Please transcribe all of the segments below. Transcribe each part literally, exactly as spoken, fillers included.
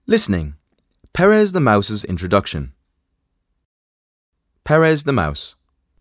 Listening. Perez the Mouse's introduction. Perez the Mouse.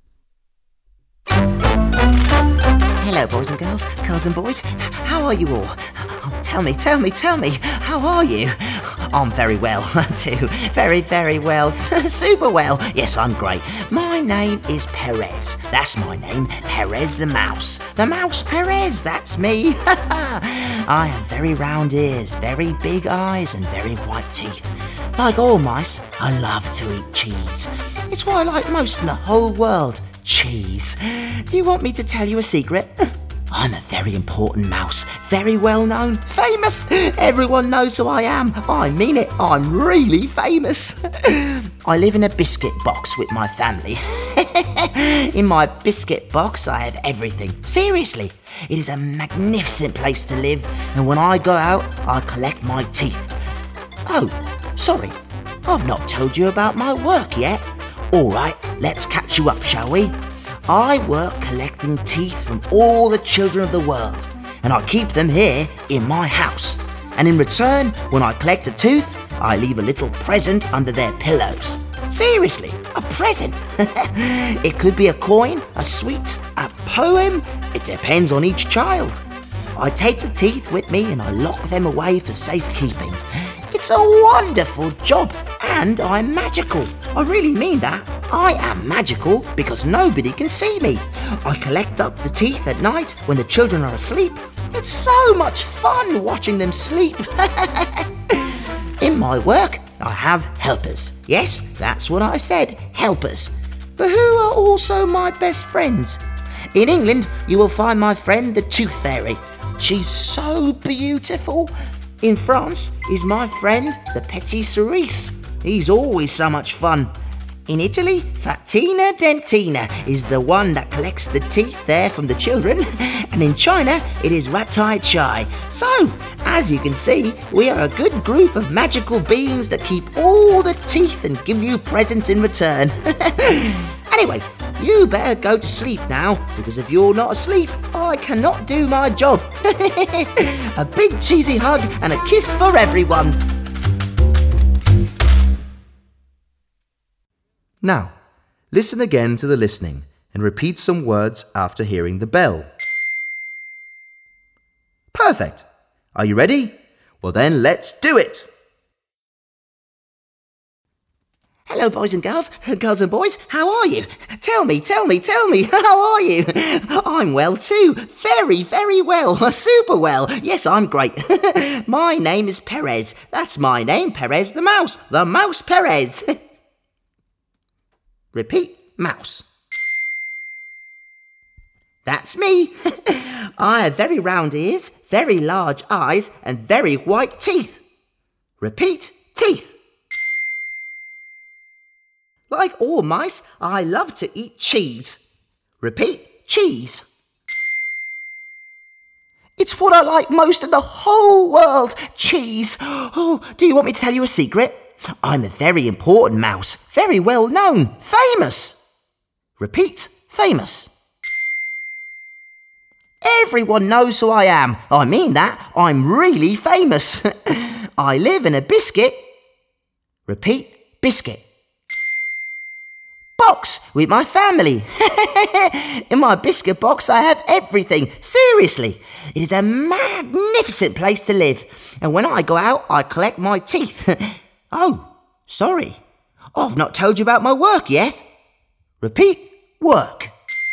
Hello, boys and girls, girls and boys. How are you all? Oh, tell me, tell me, tell me. How are you? I'm very well, too. Very, very well. Super well. Yes, I'm great. My name is Perez. That's my name. Perez the Mouse. The Mouse Perez. That's me. I have very round ears, very big eyes, and very white teeth. Like all mice, I love to eat cheese. It's what I like most in the whole world. Cheese. Do you want me to tell you a secret? I'm a very important mouse, very well known, famous. Everyone knows who I am. I mean it, I'm really famous. I live in a biscuit box with my family. In my biscuit box I have everything. Seriously, it is a magnificent place to live, and when I go out I collect my teeth. Oh, sorry, I've not told you about my work yet. Alright, let's catch you up, shall we? I work collecting teeth from all the children of the world, and I keep them here in my house. And in return, when I collect a tooth, I leave a little present under their pillows. Seriously, a present. It could be a coin, a sweet, a poem. It depends on each child. I take the teeth with me and I lock them away for safekeeping. It's a wonderful job, and I'm magical. I really mean that. I am magical because nobody can see me. I collect up the teeth at night when the children are asleep. It's so much fun watching them sleep. In my work, I have helpers. Yes, that's what I said, helpers. But who are also my best friends? In England, you will find my friend the Tooth Fairy. She's so beautiful. In France is my friend the Petit Cerise. He's always so much fun. In Italy, Fatina Dentina is the one that collects the teeth there from the children. And in China, it is Ratai Chai. So, as you can see, we are a good group of magical beings that keep all the teeth and give you presents in return. Anyway, you better go to sleep now, because if you're not asleep, I cannot do my job. A big cheesy hug and a kiss for everyone. Now, listen again to the listening and repeat some words after hearing the bell. Perfect. Are you ready? Well then, let's do it. Hello, boys and girls, girls and boys, how are you? Tell me, tell me, tell me, how are you? I'm well too, very, very well, super well. Yes, I'm great. My name is Perez. That's my name, Perez the Mouse, the Mouse Perez. Repeat, mouse. That's me. I have very round ears, very large eyes, and very white teeth. Repeat, teeth. Like all mice, I love to eat cheese. Repeat, cheese. It's what I like most in the whole world, cheese. Oh, do you want me to tell you a secret? I'm a very important mouse, very well known, famous. Repeat, famous. Everyone knows who I am. I mean that, I'm really famous. I live in a biscuit. Repeat, biscuit. Box with my family. In my biscuit box I have everything. Seriously, it is a magnificent place to live. And when I go out, I collect my teeth. Oh, sorry. I've not told you about my work yet. Repeat, work.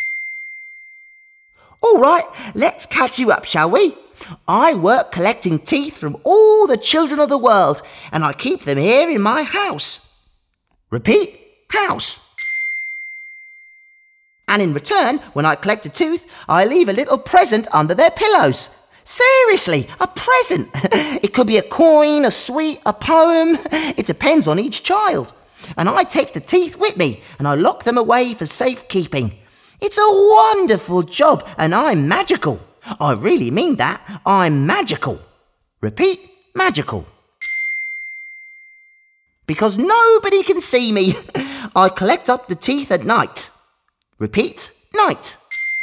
All right, let's catch you up, shall we? I work collecting teeth from all the children of the world, and I keep them here in my house. Repeat, house. And in return, when I collect a tooth, I leave a little present under their pillows. Seriously, a present. It could be a coin, a sweet, a poem. It depends on each child. And I take the teeth with me and I lock them away for safekeeping. It's a wonderful job and I'm magical. I really mean that. I'm magical. Repeat, magical. Because nobody can see me. I collect up the teeth at night. Repeat, night.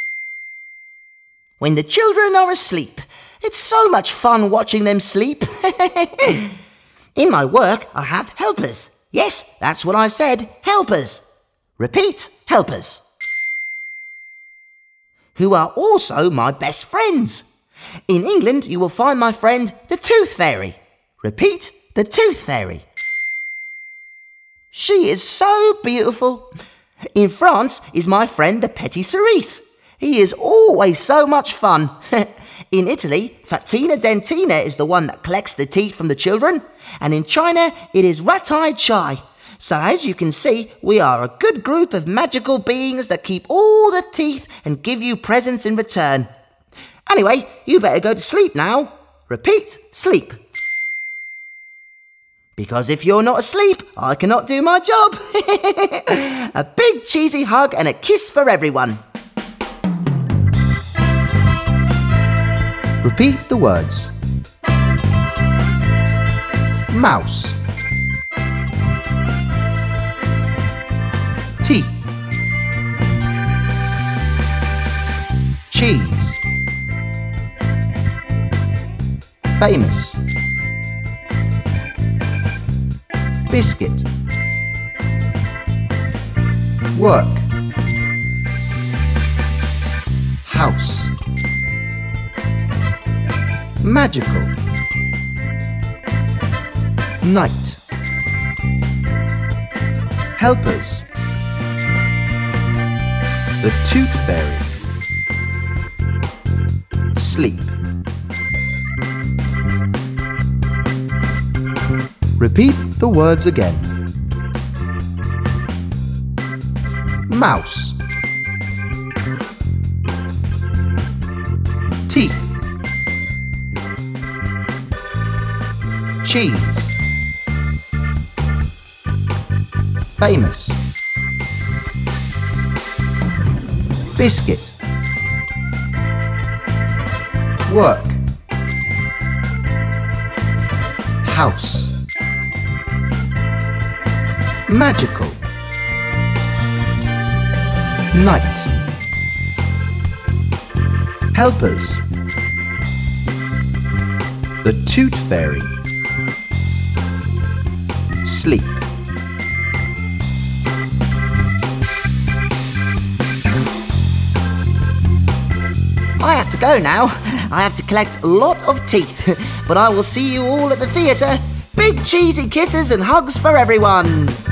When the children are asleep, it's so much fun watching them sleep. In my work, I have helpers. Yes, that's what I said, helpers. Repeat, helpers. Who are also my best friends. In England, you will find my friend, the Tooth Fairy. Repeat, the Tooth Fairy. She is so beautiful. In France is my friend, the Petit Cerise. He is always so much fun. In Italy, Fatina Dentina is the one that collects the teeth from the children. And in China, it is Rat-eyed Chai. So as you can see, we are a good group of magical beings that keep all the teeth and give you presents in return. Anyway, you better go to sleep now. Repeat, sleep. Because if you're not asleep, I cannot do my job. A big cheesy hug and a kiss for everyone. Repeat the words. Mouse. Teeth. Cheese. Famous. Biscuit. Work. House. Magical. Night. Helpers. The Tooth Fairy. Sleep. Repeat the words again. Mouse. Teeth. Cheese. Famous. Biscuit. Work. House. Magical. Night. Helpers. The Tooth Fairy. Sleep. I have to go now. I have to collect a lot of teeth. But I will see you all at the theatre. Big cheesy kisses and hugs for everyone.